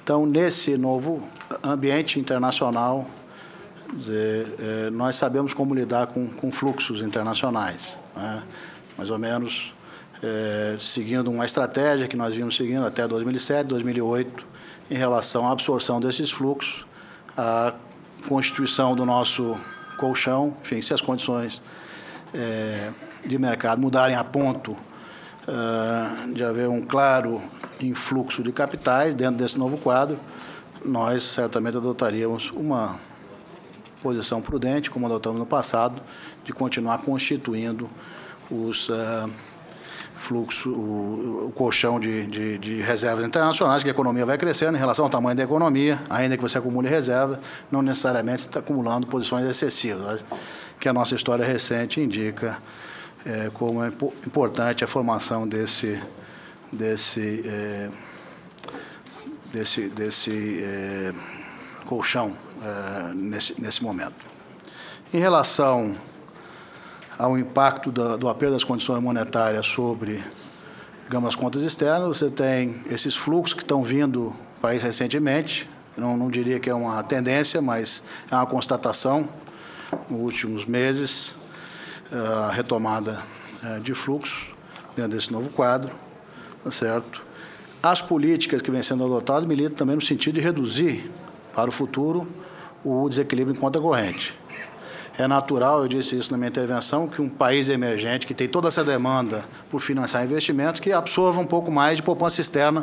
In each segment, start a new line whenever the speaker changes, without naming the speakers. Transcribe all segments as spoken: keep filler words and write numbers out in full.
Então, nesse novo ambiente internacional, quer dizer, é, nós sabemos como lidar com, com fluxos internacionais, né? Mais ou menos é, seguindo uma estratégia que nós vimos seguindo até dois mil e sete, dois mil e oito, em relação à absorção desses fluxos, a constituição do nosso colchão, enfim, se as condições é, de mercado mudarem a ponto uh, de haver um claro influxo de capitais dentro desse novo quadro, nós certamente adotaríamos uma posição prudente, como adotamos no passado, de continuar constituindo os uh, fluxos, o, o colchão de, de, de reservas internacionais, que a economia vai crescendo em relação ao tamanho da economia, ainda que você acumule reserva, não necessariamente você está acumulando posições excessivas, que a nossa história recente indica é, como é importante a formação desse, desse, é, desse, desse é, colchão é, nesse, nesse momento. Em relação ao impacto da, do aperto das condições monetárias sobre, digamos, as contas externas, você tem esses fluxos que estão vindo do país recentemente, não, não diria que é uma tendência, mas é uma constatação, nos últimos meses, a retomada de fluxos dentro desse novo quadro, tá certo? As políticas que vêm sendo adotadas militam também no sentido de reduzir para o futuro o desequilíbrio em conta corrente. É natural, eu disse isso na minha intervenção, que um país emergente, que tem toda essa demanda por financiar investimentos, que absorva um pouco mais de poupança externa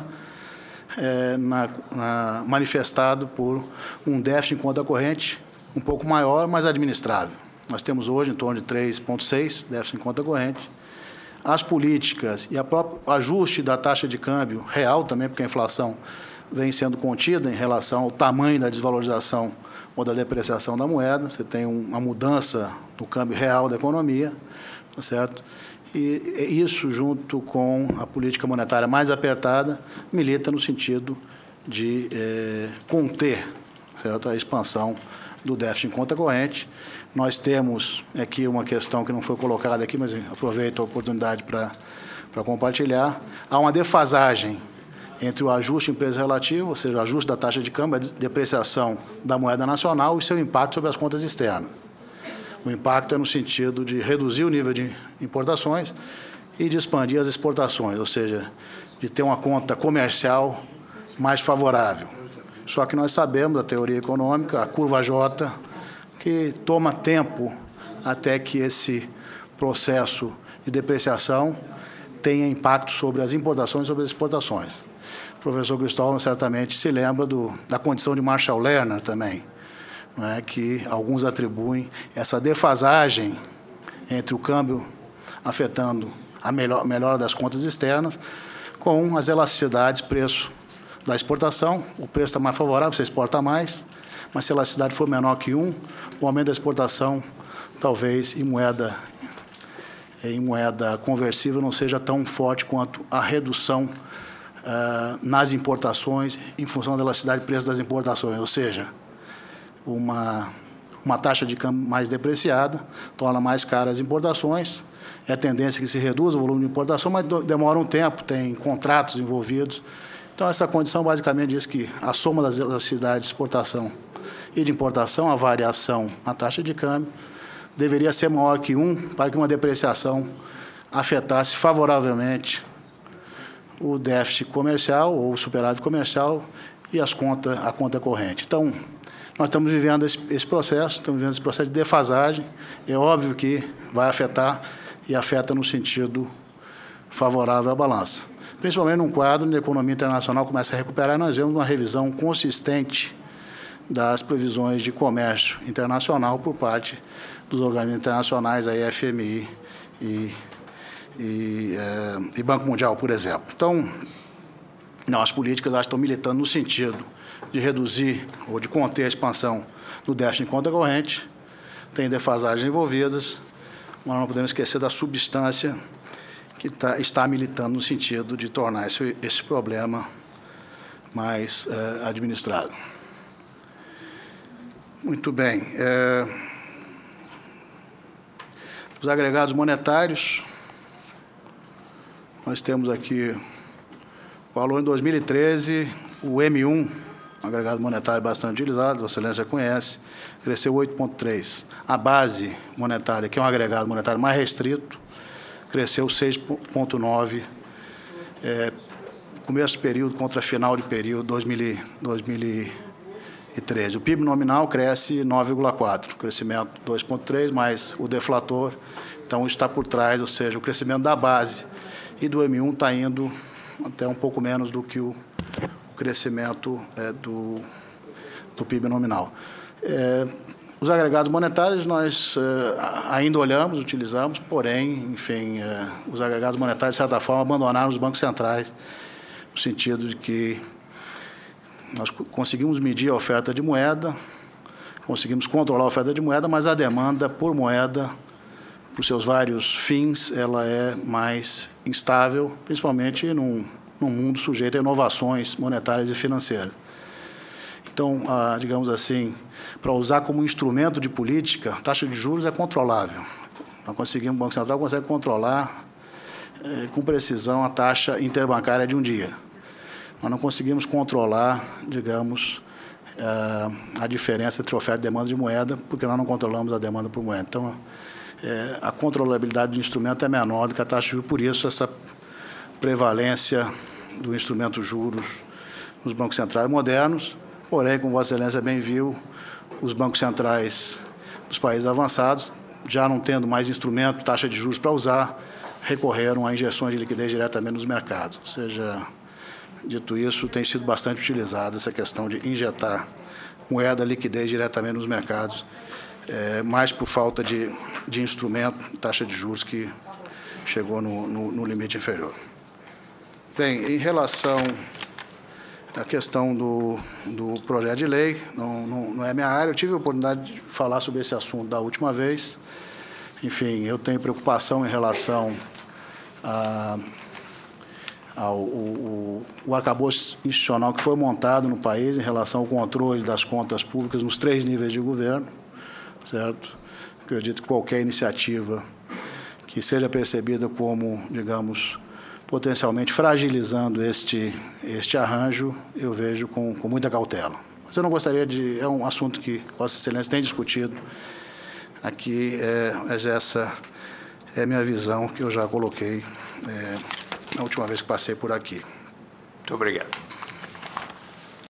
é, na, na, manifestado por um déficit em conta corrente um pouco maior, mas administrável. Nós temos hoje em torno de três vírgula seis déficit em conta corrente. As políticas e o próprio ajuste da taxa de câmbio real também, porque a inflação vem sendo contida em relação ao tamanho da desvalorização ou da depreciação da moeda. Você tem uma mudança no câmbio real da economia, tá certo? E isso, junto com a política monetária mais apertada, milita no sentido de eh, conter, certo, a expansão do déficit em conta corrente. Nós temos aqui uma questão que não foi colocada aqui, mas aproveito a oportunidade para para compartilhar. Há uma defasagem entre o ajuste em preço relativo, ou seja, o ajuste da taxa de câmbio, a depreciação da moeda nacional e seu impacto sobre as contas externas. O impacto é no sentido de reduzir o nível de importações e de expandir as exportações, ou seja, de ter uma conta comercial mais favorável. Só que nós sabemos da teoria econômica, a curva J, que toma tempo até que esse processo de depreciação tenha impacto sobre as importações e sobre as exportações. O professor Cristóvão certamente se lembra do, da condição de Marshall-Lerner também, não é, que alguns atribuem essa defasagem entre o câmbio afetando a melhor, melhora das contas externas com as elasticidades preço da exportação. O preço está mais favorável, você exporta mais, mas se a elasticidade for menor que um, o aumento da exportação, talvez em moeda, em moeda conversível, não seja tão forte quanto a redução uh, nas importações em função da elasticidade de preço das importações, ou seja, uma, uma taxa de câmbio mais depreciada torna mais caras as importações. É a tendência que se reduza o volume de importação, mas demora um tempo, tem contratos envolvidos. Então, essa condição basicamente diz que a soma das elasticidades de exportação e de importação, a variação na taxa de câmbio, deveria ser maior que um para que uma depreciação afetasse favoravelmente o déficit comercial ou o superávit comercial e as contas, a conta corrente. Então, nós estamos vivendo esse, esse processo, estamos vivendo esse processo de defasagem. É óbvio que vai afetar e afeta no sentido favorável à balança. Principalmente num quadro onde a economia internacional começa a recuperar, nós vemos uma revisão consistente das previsões de comércio internacional por parte dos organismos internacionais, a F M I e, e, é, e Banco Mundial, por exemplo. Então, não, as políticas elas estão militando no sentido de reduzir ou de conter a expansão do déficit em conta corrente, tem defasagens envolvidas, mas não podemos esquecer da substância que tá, está militando no sentido de tornar esse, esse problema mais é, administrado. Muito bem. É, os agregados monetários, nós temos aqui o valor em dois mil e treze, o M um um agregado monetário bastante utilizado, Vossa Excelência conhece, cresceu oito vírgula três. A base monetária, que é um agregado monetário mais restrito, cresceu seis vírgula nove. É, começo do período contra final de período dois mil e treze. O P I B nominal cresce nove vírgula quatro, crescimento dois vírgula três, mais o deflator, então está por trás, ou seja, o crescimento da base e do M um está indo até um pouco menos do que o, o crescimento é, do, do P I B nominal. É, os agregados monetários nós é, ainda olhamos, utilizamos, porém, enfim, é, os agregados monetários, de certa forma, abandonaram os bancos centrais, no sentido de que nós conseguimos medir a oferta de moeda, conseguimos controlar a oferta de moeda, mas a demanda por moeda, por seus vários fins, ela é mais instável, principalmente num, num mundo sujeito a inovações monetárias e financeiras. Então, ah, digamos assim, para usar como instrumento de política, a taxa de juros é controlável. Nós conseguimos, o Banco Central consegue controlar eh, com precisão a taxa interbancária de um dia. Nós não conseguimos controlar, digamos, a diferença entre oferta e demanda de moeda, porque nós não controlamos a demanda por moeda. Então, a controlabilidade do instrumento é menor do que a taxa de juros, por isso essa prevalência do instrumento juros nos bancos centrais modernos. Porém, como Vossa Excelência bem viu, os bancos centrais dos países avançados, já não tendo mais instrumento, taxa de juros para usar, recorreram a injeções de liquidez diretamente nos mercados. Ou seja, dito isso, tem sido bastante utilizada essa questão de injetar moeda, liquidez diretamente nos mercados, é, mais por falta de, de instrumento, taxa de juros que chegou no, no, no limite inferior. Bem, em relação à questão do, do projeto de lei, não, não, não é minha área, eu tive a oportunidade de falar sobre esse assunto da última vez. Enfim, eu tenho preocupação em relação a ao o, o arcabouço institucional que foi montado no país em relação ao controle das contas públicas nos três níveis de governo, certo? Acredito que qualquer iniciativa que seja percebida como, digamos, potencialmente fragilizando este, este arranjo, eu vejo com, com muita cautela. Mas eu não gostaria de... É um assunto que Vossa Excelência tem discutido aqui, é, mas essa é a minha visão que eu já coloquei é, na última vez que passei por aqui.
Muito obrigado.